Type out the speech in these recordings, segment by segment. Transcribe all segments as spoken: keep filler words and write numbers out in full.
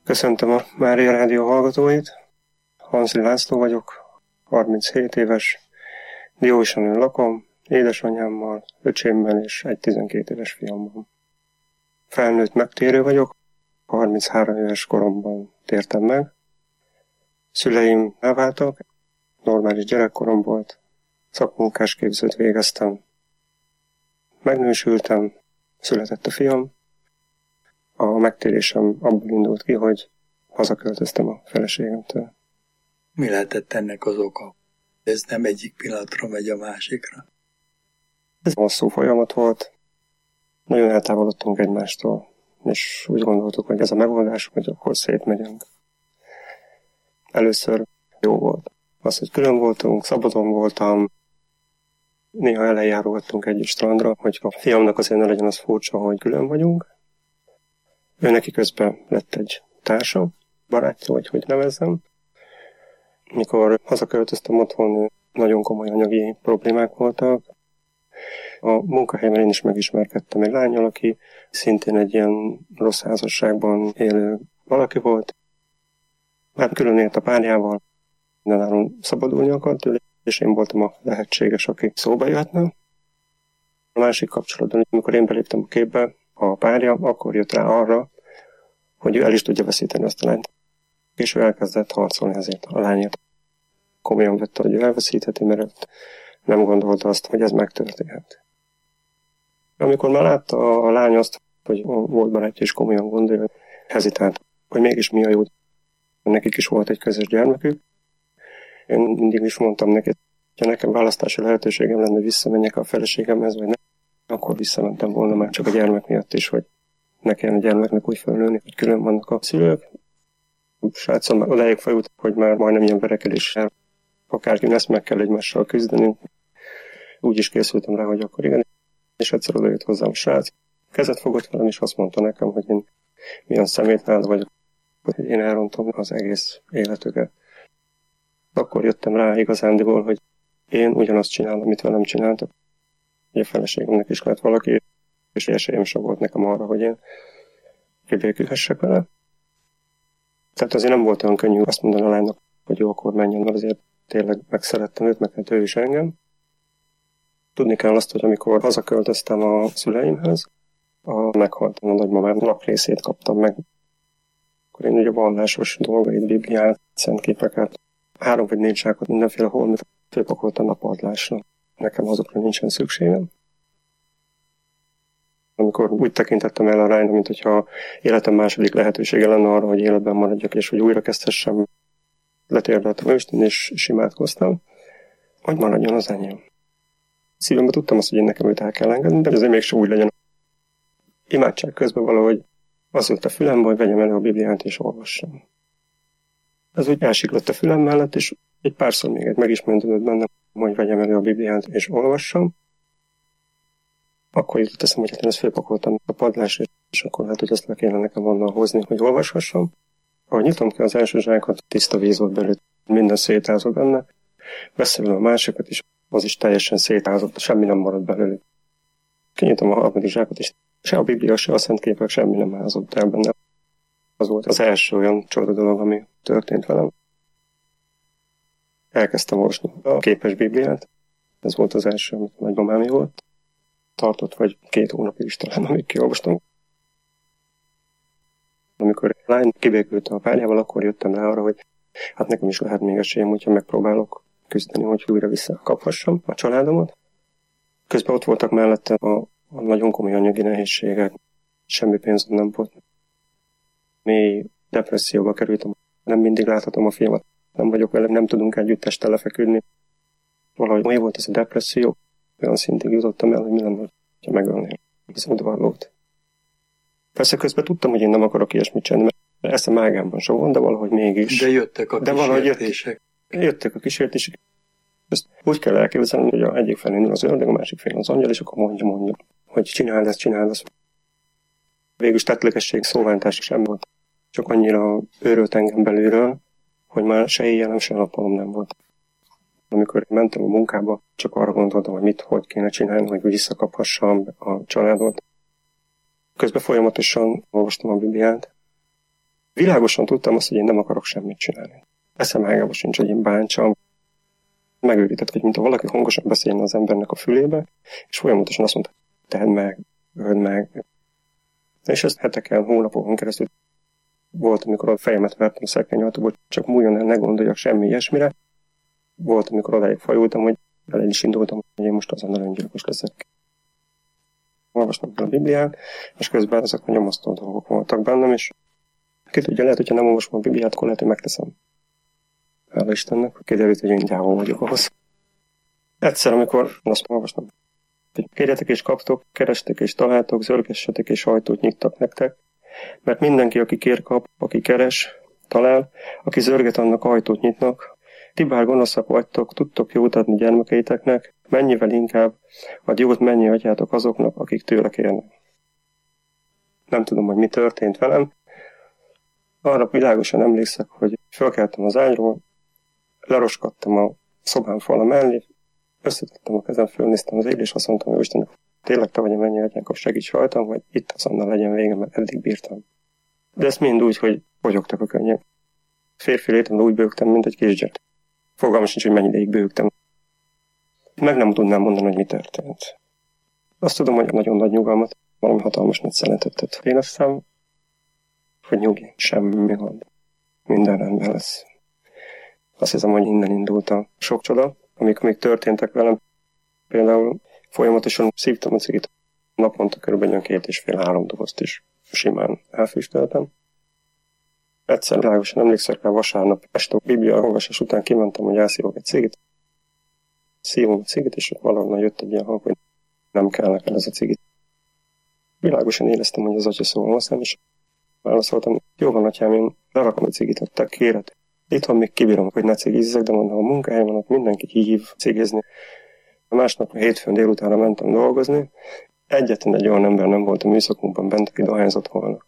Köszöntöm a Mária Rádió hallgatóit. Hanszli László vagyok, harminchét éves, Diósanön lakom, édesanyámmal, öcsémmel és egy tizenkét éves fiammal. Felnőtt megtérő vagyok, harminchárom éves koromban tértem meg. Szüleim elváltak, normális gyerekkorom volt, szakmunkásképzőt végeztem. Megnősültem, született a fiam. A megtérésem abból indult ki, hogy hazaköltöztem a feleségemtől. Mi lehetett ennek az oka? Ez nem egyik pillanatra megy a másikra? Ez hosszú folyamat volt. Nagyon eltávolodtunk egymástól, és úgy gondoltuk, hogy ez a megoldás, hogy akkor szétmegyünk. Először jó volt. Az, hogy külön voltunk, szabadon voltam, néha ellenjárogattunk együtt strandra, hogy a fiamnak azért ne legyen az furcsa, hogy külön vagyunk. Ő neki közben lett egy társa, barátja, vagy hogy nevezzem. Mikor hazaköltöztem otthon, nagyon komoly anyagi problémák voltak. A munkahelyemen én is megismerkedtem egy lánnyal, aki szintén egy ilyen rossz házasságban élő valaki volt. Hát külön élt a párjával, mindenáron szabadulni akart tőle, és én voltam a lehetséges, aki szóba jöhetne. A másik kapcsolatban, amikor én beléptem a képbe, a párja akkor jött rá arra, hogy ő el is tudja veszíteni azt a lányt. És ő elkezdett harcolni ezért a lányért. Komolyan vette, hogy ő elveszítheti, mert nem gondolta azt, hogy ez megtörténhet. Amikor már látta a lány azt, hogy volt barátja és komolyan gondolja, hezitált, hogy mégis mi a jó. Nekik is volt egy közös gyermekük. Én mindig is mondtam neki, hogy nekem választási lehetőségem lenne, hogy visszamenjek a feleségemhez, vagy nem, akkor visszamentem volna már csak a gyermek miatt is, hogy ne kellene a gyermeknek úgy felnőni, hogy külön vannak a szülők. A srácom már odáig fajult, hogy már majdnem ilyen verekedéssel, akárki ezt meg kell egymással küzdeni. Úgy is készültem rá, hogy akkor igen. És egyszer oda jött hozzám a srác. Kezet fogott velem, és azt mondta nekem, hogy én milyen szemétnád vagyok, hogy én elrontom az egész életüket. Akkor jöttem rá igazándiból, hogy én ugyanazt csinálom, amit velem csináltak. A feleségemnek is lett valaki, és esélyem sem volt nekem arra, hogy én kibékülhessek vele. Tehát azért nem volt olyan könnyű azt mondani a lánynak, hogy jó, akkor menjen, mert azért tényleg megszerettem őt, meg hát ő is engem. Tudni kell azt, hogy amikor hazaköltöztem a szüleimhez, a meghaltam a nagymamám naprészét kaptam meg. Akkor én ugye vallásos dolgait, Bibliát, szentképeket, három vagy négy zsákot, mindenféle holmit fölpakoltam a padlásra. Nekem azokra nincsen szükségem. Amikor úgy tekintettem el a lányra, mint hogyha életem második lehetősége lenne arra, hogy életben maradjak, és hogy újra kezdhessem, letérdeltem őstén, és simátkoztam, hogy maradjon az enyém. Szívemben tudtam azt, hogy én nekem őt el kell engedni, de azért mégsem úgy legyen. Imádság közben valahogy az jött a fülembe, hogy vegyem elő a Bibliát és olvassam. Ez úgy elsiklott a fülem mellett, és egy párszor még egy megismerődött bennem, hogy vegyem elő a Bibliát és olvassam. Akkor jutott eszem, hogy hát én ezt fölpakoltam a padlásra, és akkor lehet, hogy ezt le kéne nekem onnan hozni, hogy olvashassam. Ahogy nyitom ki az első zsákot, tiszta víz volt belőle, minden szétázott benne. Beszélem a másikat is, az is teljesen szétázott, semmi nem maradt belőle. Kinyitom a harmadik zsákot, és se a Biblia, se a szentképek, semmi nem ázott el benne. Az volt az első olyan csoda dolog, ami történt velem. Elkezdtem olvasni a képes Bibliát. Ez volt az első, amit nagymamámi volt. Tartott vagy két hónapig is talán, amíg kiolvastam. Amikor a lány kibékült a párjával, akkor jöttem rá arra, hogy hát nekem is lehet még esélyem, hogyha megpróbálok küzdeni, hogy újra visszakaphassam a családomat. Közben ott voltak mellette a, a nagyon komoly anyagi nehézségek, semmi pénzem nem volt. Mély depresszióba kerültem, nem mindig láthatom a filmet, nem vagyok vele, nem tudunk együtt este lefeküdni. Valahogy mi volt ez a depresszió, olyan szintig jutottam el, hogy mi lenne, ha megölném az udvarlót. Persze közben tudtam, hogy én nem akarok ilyesmit csinálni, mert ezt a mágámban sem van, de valahogy mégis. De jöttek a de kísértések. Jöttek, jöttek a kísértések. Ezt úgy kell elképzelni, hogy a egyik felén az ördög, a másik felén az angyal, és akkor mondja, mondja, hogy csináld ezt, csináld ezt. Végülis tettlegesség, szóváltás sem volt. Csak annyira őrölt engem belülről, hogy már se éjjelem, se nappalom nem volt. Amikor mentem a munkába, csak arra gondoltam, hogy mit, hogy kéne csinálni, hogy visszakaphassam a családot. Közben folyamatosan olvastam a Bibliát. Világosan tudtam azt, hogy én nem akarok semmit csinálni. Eszem ágában sincs, hogy én bántsam. Megőrített, hogy mint ha valaki hangosan beszélne az embernek a fülébe, és folyamatosan azt mondta, tedd meg, öld meg. És ezt heteken, hónapokon keresztül volt, amikor a fejemet vertem a szekrény ajtóból, csak múljon el, ne gondoljak semmi ilyesmire. Volt, amikor odáig fajultam, hogy el is indultam, hogy én most azonnal öngyilkos leszek. Olvastam a Bibliát, és közben ezek a nyomasztó dolgok voltak bennem, és ki tudja, lehet, hogyha nem olvasom a Bibliát, akkor lehet, hogy megteszem. Hála Istennek, hogy kiderült, hogy én gyávol vagyok ahhoz. Egyszer, amikor azt olvastam, hogy kérjetek és kaptok, kerestek és találtok, zörgessetek és ajtót nyittak nektek, mert mindenki, aki kér, kap, aki keres, talál, aki zörget, annak ajtót nyitnak. Ti bár gonoszak vagytok, tudtok jót adni gyermekeiteknek, mennyivel inkább ad jót mennyi adjátok azoknak, akik tőle kérnek. Nem tudom, hogy mi történt velem. Arra világosan emlékszek, hogy fölkeltem az ágyról, leroskadtam a szobám fala mellé, összetettem a kezem, fölnéztem az égre, és azt mondtam, hogy Istennek, tényleg te vagy a mennyi atyánk, segíts rajtam, hogy itt azonnal legyen vége, mert eddig bírtam. De ezt mind úgy, hogy bogyogtak a könnyek. Férfi létemben úgy bőgtem, mint egy kisgyerek. Fogalmam sincs, hogy mennyi ideig bőgtem. Meg nem tudnám mondani, hogy mi történt. Azt tudom, hogy nagyon nagy nyugalmat, valami hatalmas nagy szeletet tett. Én azt hiszem, hogy nyugi, semmi gond. Minden rendben lesz. Azt hiszem, hogy innen indult a sok csoda, amik még történtek velem. Például folyamatosan szívtam a cigit. Naponta körülbelül két és fél három dobozt is simán elfüstöltem. Egyszer világosan emlékszek rá, vasárnap este a Biblia olvasás után kimentem, hogy elszívok egy cigit. Szívom a cigit, és valahonnan jött egy ilyen hang, hogy nem kell neked ez a cigit. Világosan éreztem, hogy az atya szól hozzám, és válaszoltam, jó van, atyám, én lerakom a cigit, ott te kéred. Itthon még kibírom, hogy ne cigizzek, de mondom, a munkahelyen van, ott mindenki hív cigizni. A másnap a hétfőn délutánra mentem dolgozni. Egyetlen egy olyan ember nem volt a műszakunkban bent, aki dohányzott volna.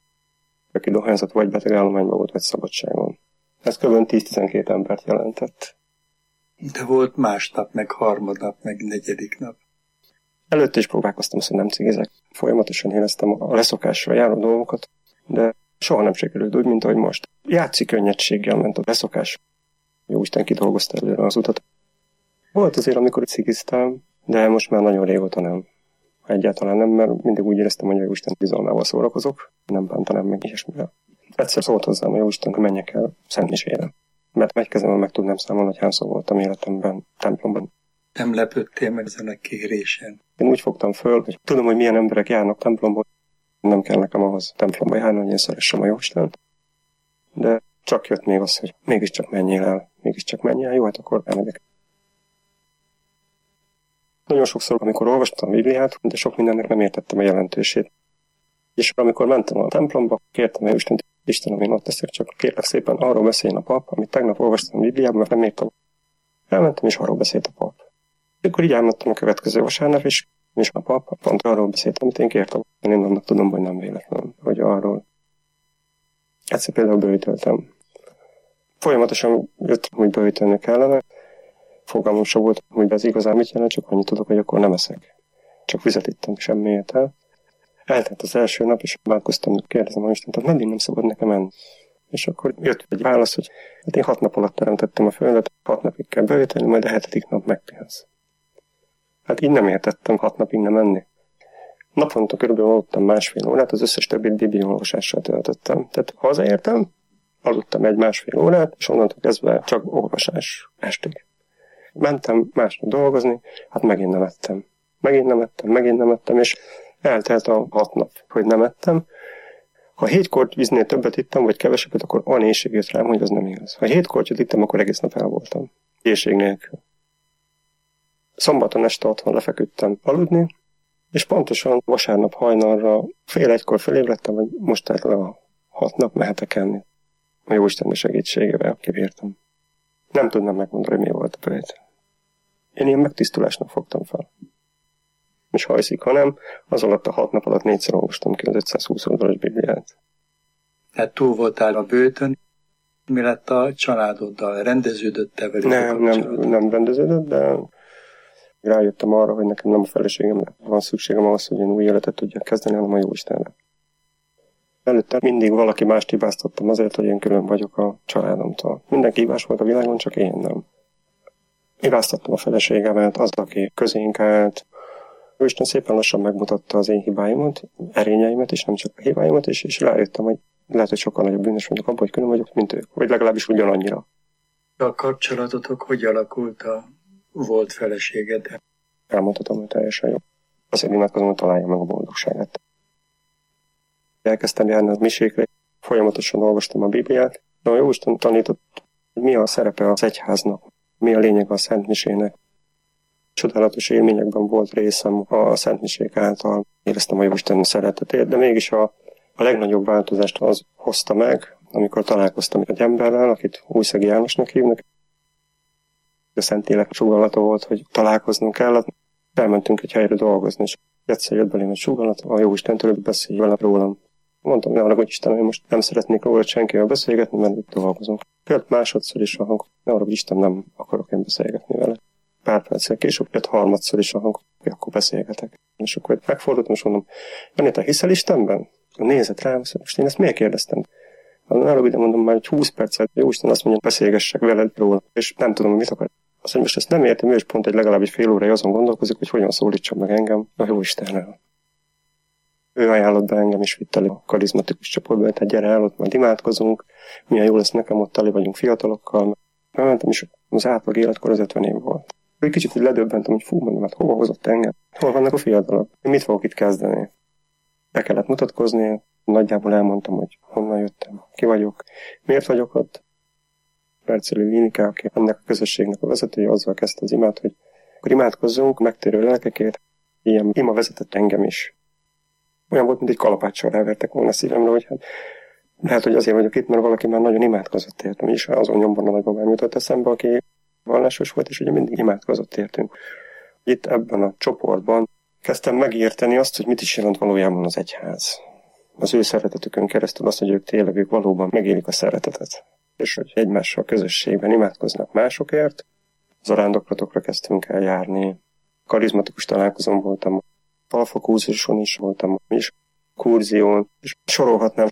Aki dohányzott vagy betegállományban volt, vagy szabadságon. Ez kb. tíz-tizenkét embert jelentett. De volt másnap, meg harmadnap, meg negyedik nap. Előtte is próbálkoztam, hogy nem cigizek. Folyamatosan éreztem a leszokásra járó dolgokat, de soha nem sikerült úgy, mint ahogy most. Játszik könnyedséggel ment a leszokás. Jóisten kidolgozta előre az utat. Volt azért, amikor cigiztem, de most már nagyon régóta nem. Egyáltalán nem, mert mindig úgy éreztem, hogy a Jóisten bizalmával szórakozok, nem bántanám meg ilyesmivel. Egyszer szólt hozzám a Jóisten, hogy menjek el szentmisére. Mert egy kezemben meg tudnám számolni, hogy hányszor voltam életemben, templomban. Nem lepődtél meg ezen a kérésen? Én úgy fogtam föl, hogy tudom, hogy milyen emberek járnak templomba, nem kell nekem ahhoz templomba járni, hogy én szeressem a Jóistent. De csak jött még az, hogy mégiscsak menjél el, mégiscsak menjél el, jó, hát akkor elmegyek. Nagyon sokszor, amikor olvastam a Bibliát, de sok mindennek nem értettem a jelentősét. És amikor mentem a templomba, kértem el Istent, Istenem, én ott leszek, csak kérlek szépen, arról beszéljen a pap, amit tegnap olvastam a Bibliában, mert nem értem. Elmentem, és arról beszélt a pap. És akkor így elmentem a következő vasárnap, és, és a pap pont arról beszélt, amit én kértem. Én annak tudom, hogy nem véletlen, hogy arról. Egyszer például bőjtöltem. Folyamatosan jöttem, hogy bőjtölni kellene. Fogalmam sem volt, hogy ez igazán mit jelent, csak annyit tudok, hogy akkor nem eszek. Csak vizet ittem, semmi ért el. Eltelt az első nap, és bánkoztam, kérdezem a Istent, tehát meddig nem szabad nekem menni. És akkor jött egy válasz, hogy hát én hat nap alatt teremtettem a földet, hat napig kell bőjtölni, majd a hetedik nap megpihensz. Hát így nem értettem hat napig nem menni. Naponta körülbelül aludtam másfél órát, az összes többit bibliaolvasással töltöttem. Tehát hazaértem, aludtam egy másfél órát, és onnantól kezdve csak olvasás estig. Mentem másnap dolgozni, hát megint nem ettem. Megint nem ettem, megint nem ettem, és eltelt a hat nap, hogy nem ettem. Ha hét korty víznél többet ittem, vagy kevesebbet, akkor olyan éhség jött rám, hogy az nem igaz. Ha hét kortyot ittem, akkor egész nap el voltam. Éhség nélkül. Szombaton este otthon lefeküdtem aludni, és pontosan vasárnap hajnalra fél egykor felébredtem, hogy most erre a hat nap mehetek enni. A Jóisten segítségével kibírtam. Nem tudnám megmondani, hogy mi volt a bőjt. Én ilyen megtisztulásnak fogtam fel. És ha hiszik, ha nem, az alatt a hat nap alatt négyszer olvastam ki az ötszázhúsz oldalas Bibliát. Hát túl voltál a bőtön, mi lett a családoddal? Rendeződött-e velük? Nem, nem, nem rendeződött, de rájöttem arra, hogy nekem nem a feleségemre van szükségem ahhoz, hogy én új életet tudjak kezdeni, hanem a Jóistenre. Előtte mindig valaki mást hibáztattam azért, hogy én külön vagyok a családomtól. Mindenki hibás volt a világon, csak én nem. Hibáztattam a feleségemet, az, aki közénk állt. Ő Isten szépen lassan megmutatta az én hibáimat, erényeimet, és nem csak a hibáimat, és, és rájöttem, hogy lehet, hogy sokkal nagyobb bűnös vagyok abban, hogy külön vagyok, mint ők. Vagy legalábbis ugyanannyira. A kapcsolatotok hogy alakult a volt feleségeddel? Elmondhatom, hogy teljesen jó. Azért imádkozom, hogy találja meg a boldogságát. Elkezdtem járni a misékre, folyamatosan olvastam a Bibliát, de a Jóisten tanított, hogy mi a szerepe az egyháznak, mi a lényeg a Szentmisének. Csodálatos élményekben volt részem a Szentmisék által, éreztem a Jóisten szeretetét, de mégis a, a legnagyobb változást az hozta meg, amikor találkoztam egy emberrel, akit Újszegi Jánosnak hívnak. A Szentlélek sugallata volt, hogy találkoznunk kellett. Elmentünk egy helyre dolgozni, és egyszer jött belém egy sugallat, a Jóistentől beszélj vele rólam. Mondtam, ne arra, hogy Isten, hogy most nem szeretnék róla senkivel beszélgetni, mert itt dolgozunk. Jött másodszor is a hang, ne arra, hogy Isten, nem akarok én beszélgetni vele. Pár perccel később jött harmadszor is a hang, hogy akkor beszélgetek. És akkor megfordultam, és mondom, Jani, te hiszel Istenben? Nézett rám, most én ezt miért kérdeztem? Nálam ide mondom már, hogy húsz percet, jó Isten azt mondja, beszélgessek veled róla, és nem tudom, mit akar. Azt, hogy most ezt nem értem, ő is pont egy legalább egy fél órája azon gondolkozik, hogy hogyan szólítson meg engem a jó Istennel. Ő ajánlott be engem, és vitt el a karizmatikus csoportba, tehát gyere el, ott majd imádkozunk, milyen jó lesz nekem, ott tele vagyunk fiatalokkal. Mentem, és az átlag életkor az ötven év volt. Egy kicsit így ledöbbentem, hogy fú, mondom, hát hova hozott engem? Hol vannak a fiatalok? Én mit fogok itt kezdeni? Be kellett mutatkozni, nagyjából elmondtam, hogy honnan jöttem, ki vagyok, miért vagyok ott. Perceli Linika, aki ennek a közösségnek a vezetője, azzal kezdte az imát, hogy akkor imádkozzunk megtérő lelkekért. Ilyen ima vezetett engem is. Olyan volt, mint egy kalapáccsal rávertek volna a szívemre, hogy hát lehet, hogy azért vagyok itt, mert valaki már nagyon imádkozott értem, és azon nyomban a nagybabám jutott eszembe, aki vallásos volt, és ugye mindig imádkozott értünk. Itt ebben a csoportban kezdtem megérteni azt, hogy mit is jelent valójában az egyház. Az ő szeretetükön keresztül azt, hogy ők tényleg ők valóban megélik a szeretetet. És hogy egymással közösségben imádkoznak másokért. Zarándoklatokra kezdtünk el járni. Karizmatikus találkozón voltam, alfakurzuson is voltam, és kurzión, és sorolhatnám.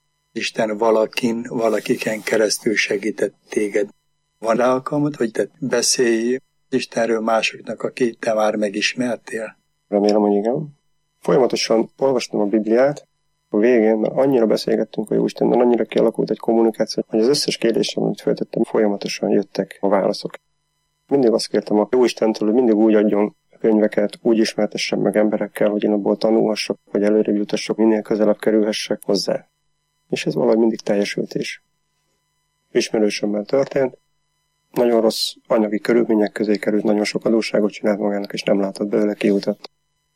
Isten valakin, valakiken keresztül segített téged. Van rá alkalmad, hogy te beszélj Istenről másoknak, akit te már megismertél? Remélem, hogy igen. Folyamatosan olvastam a Bibliát, a végén, mert annyira beszélgettünk a Jóistennel, annyira kialakult egy kommunikáció, hogy az összes kérdésem, amit feltettem, folyamatosan jöttek a válaszok. Mindig azt kértem a Jóistentől, hogy mindig úgy adjon könyveket, úgy ismertessem meg emberekkel, hogy én abból tanulhassak, hogy előrébb jutassak, minél közelebb kerülhessek hozzá. És ez valahogy mindig teljesült is. Ismerősömmel történt, nagyon rossz anyagi körülmények közé került, nagyon sok adósságot csinált magának, és nem látott belőle kiutat.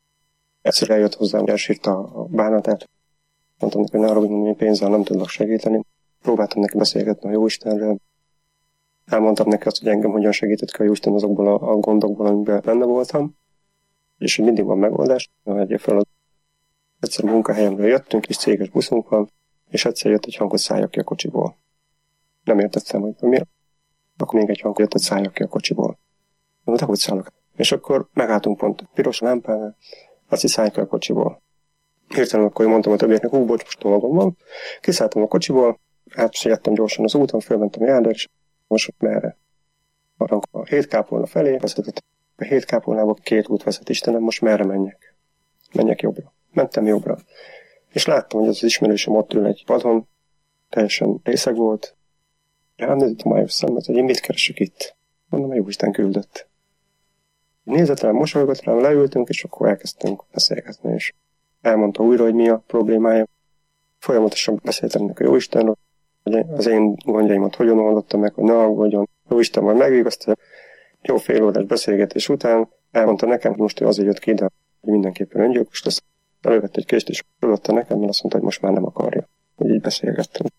Egyszer eljött hozzám, elsírta a bánatát. Mondtam neki, hogy ne arra, hogy pénzzel nem tudlak segíteni. Próbáltam neki beszélgetni a Jóistenről. Elmondtam neki azt, hogy engem hogyan segített ki a Jóisten azokból a, a gondokból, amiben benne voltam. És hogy mindig van megoldás. Egyébként fel egyszer a munkahelyemről jöttünk, és céges buszunk van, és egyszer jött egy hang, hogy szálljak ki a kocsiból. Nem értettem, hogy miért. Akkor még egy hang jött, hogy szálljak ki a kocsiból. Mondom, de hogy szállok? És akkor megálltunk pont piros lámpánál, azt is szálljak ki a kocsiból. Hirtelen akkor mondtam a többieknek, hú, bocs, most dolgom van. Kiszálltam a kocsiból, átsiettem gyorsan az úton, fölmentem a járdra, és most merre? A hétkápolna felé vezetett. A hétkápolnába két út vezet, Istenem, most merre menjek? Menjek jobbra. Mentem jobbra. És láttam, hogy az ismerősöm ott ül egy padon, teljesen részeg volt. Rám nézett a május szemmet, hogy én mit keresek itt. Mondom, hogy Jóisten küldött. Nézett rám, mosolygott rám, leültünk, és akkor elkezdtünk beszélgetni, és elmondta újra, hogy mi a problémája. Folyamatosan beszéltem neki a Jóistenről, hogy az én gondjaimat hogyan oldottam meg, hogy ne aggódjon. Jóisten majd megvigasztalja. Jó fél órás beszélgetés után elmondta nekem, hogy most ő azért jött ki ide, hogy mindenképpen öngyilkos lesz. Elővette egy kést, és küldötte nekem, mert azt mondta, hogy most már nem akarja. Hogy így beszélgettünk.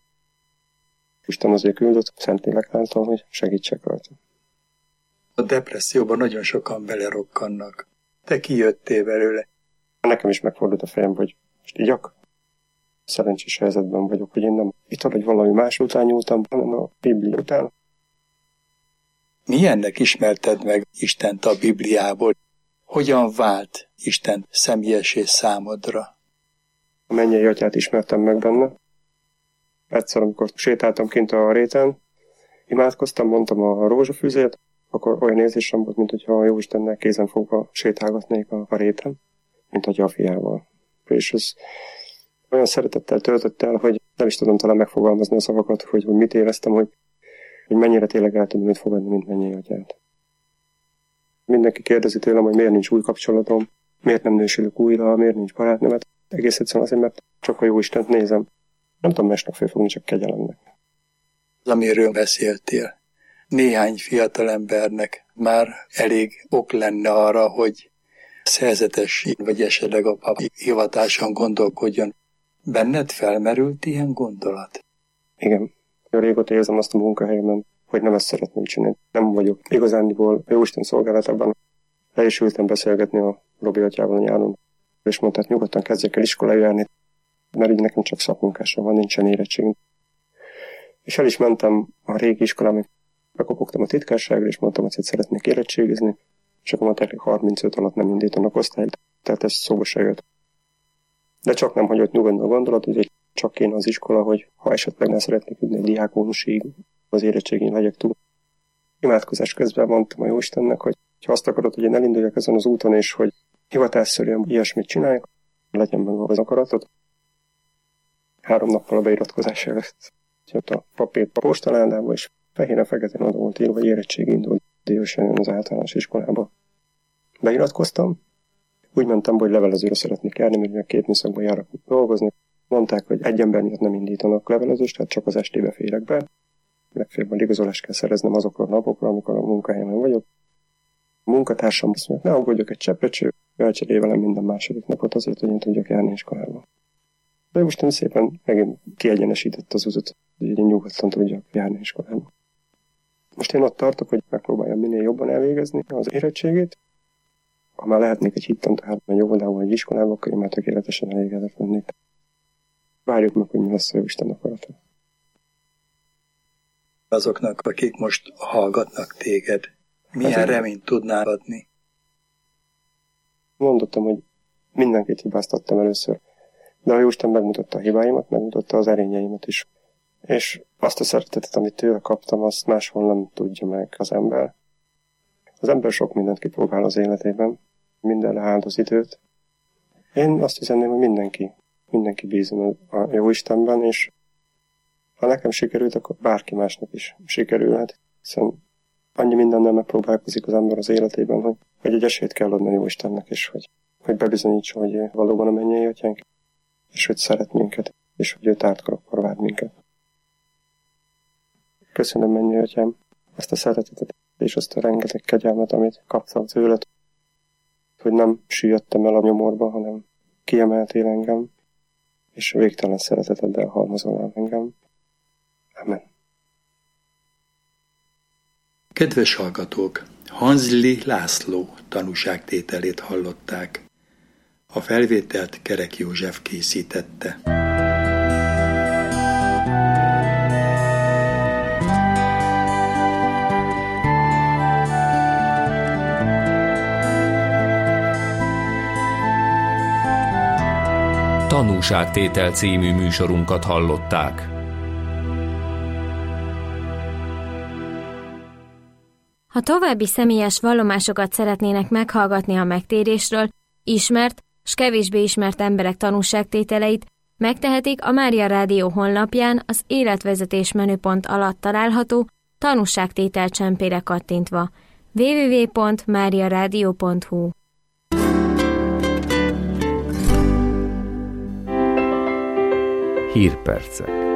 Isten azért küldött Szentlélek által, hogy segítsek rajta. A depresszióban nagyon sokan belerokkannak. Te kijöttél belőle. Nekem is megfordult a fejem, hogy most igyak. Szerencsés helyzetben vagyok, hogy én nem itt vagy valami más után nyúltam, hanem a Biblia után. Milyennek ismerted meg Istent a Bibliából? Hogyan vált Isten személyessé számodra? A mennyei atyát ismertem meg benne. Egyszer, amikor sétáltam kint a réten, imádkoztam, mondtam a rózsafüzét, akkor olyan érzésem volt, mint hogyha a Jóistennel kézen fogva sétálgatnék a, a réten, mint atya a fiával. És ez olyan szeretettel töltött el, hogy nem is tudom talán megfogalmazni a szavakat, hogy, hogy mit éreztem, hogy, hogy mennyire tényleg el tudom őt fogadni, mint mennyei atyát. Mindenki kérdezi tőlem, hogy miért nincs új kapcsolatom, miért nem nősülök újra, miért nincs barátnőmet. Egész egyszerűen azért, mert csak a Jóistent nézem. Nem tudom másnak fölfogni, csak kegyelemnek. Az, amiről beszéltél, néhány fiatalembernek már elég ok lenne arra, hogy szerzetes vagy esetleg a papi hivatáson gondolkodjon. Benned felmerült ilyen gondolat? Igen. Régóta érzem azt a munkahelyemen, hogy nem ezt szeretném csinálni. Nem vagyok igazándiból Jóisten szolgálatában. Le is ültem beszélgetni a Robi atyával a nyáron, és mondta, hogy nyugodtan kezdjek el iskolára járni, mert így nekem csak szakmunkásra van, nincsen érettségem. És el is mentem a régi iskolámig, bekopogtam a titkárságra, és mondtam, hogy szeretnék érettségizni, és akkor mondták, hogy harmincöt alatt nem indítanak osztályt, tehát ez szóba se jött. De csak nem hagyott nyugodni a gondolat, hogy csak kéne az iskola, hogy ha esetleg nem szeretnék jutni egy diákónusig, az érettségén legyek túl. Imádkozás közben mondtam a Jóistennek, hogy ha azt akarod, hogy én elinduljak ezen az úton, és hogy hivatásszerűen ilyesmit csináljak, legyen meg az akaratot. Három nappal a beiratkozás előtt jött a papírt a postaládába, és fehéren-feketén oda volt írva, hogy érettség indul délesen az általános iskolába. Beiratkoztam, úgy mentem, hogy levelezőre szeretnék járni, mert két műszakban járok dolgozni. Mondták, hogy egy ember miatt nem indítanak levelezőst, tehát csak az estébe férek be. Legfeljebb majd igazolást kell szereznem azokra a napokra, amikor a munkahelyemen vagyok. A munkatársam azt mondja, ne aggódjak egy cseppet, elcserél velem minden második napot azért, hogy én tudjak járni iskolába. De most szépen megint kiegyenesített az utat, hogy én nyugodtan tudjak járni iskolába. Most én ott tartok, hogy megpróbáljam minél jobban elvégezni az érettségét. Ha már lehetnék egy hittantáron, egy óvodában, egy iskolában, akkor én már tökéletesen elégedett lennék. Várjuk meg, hogy mi lesz a Isten akarata. Azoknak, akik most hallgatnak téged, milyen hát, reményt tudnál adni? Mondottam, hogy mindenkit hibáztattam először, de a Jóisten megmutatta a hibáimat, megmutatta az erényeimet is. És azt a szeretetet, amit tőle kaptam, azt máshol nem tudja meg az ember. Az ember sok mindent kipróbál az életében, mindenre áldoz időt. Én azt hiszem, hogy mindenki, mindenki bízom a Jóistenben, és ha nekem sikerült, akkor bárki másnak is sikerülhet, hiszen annyi mindennel megpróbálkozik az ember az életében, hogy, hogy egy esélyt kell adni a Jóistennek, és hogy, hogy bebizonyítsa, hogy valóban a mennyei atyánk, és hogy szeret minket, és hogy ő tártkarakkor vár minket. Köszönöm, mennyei atyám, azt a szeretetet, és azt a rengeteg kegyelmet, amit kaptam tőled, hogy nem süllyedtem el a nyomorba, hanem kiemeltél engem, és végtelen szereteteddel halmozol el engem. Amen. Kedves hallgatók, Hanzli László tanúságtételét hallották. A felvételt Kerek József készítette. Tanúságtétel című műsorunkat hallották. Ha további személyes vallomásokat szeretnének meghallgatni a megtérésről, ismert s kevésbé ismert emberek tanúságtételeit, megtehetik a Mária Rádió honlapján az életvezetés menüpont alatt található tanúságtétel csempére kattintva. double-u double-u double-u pont mária rádió pont hu Hírpercek.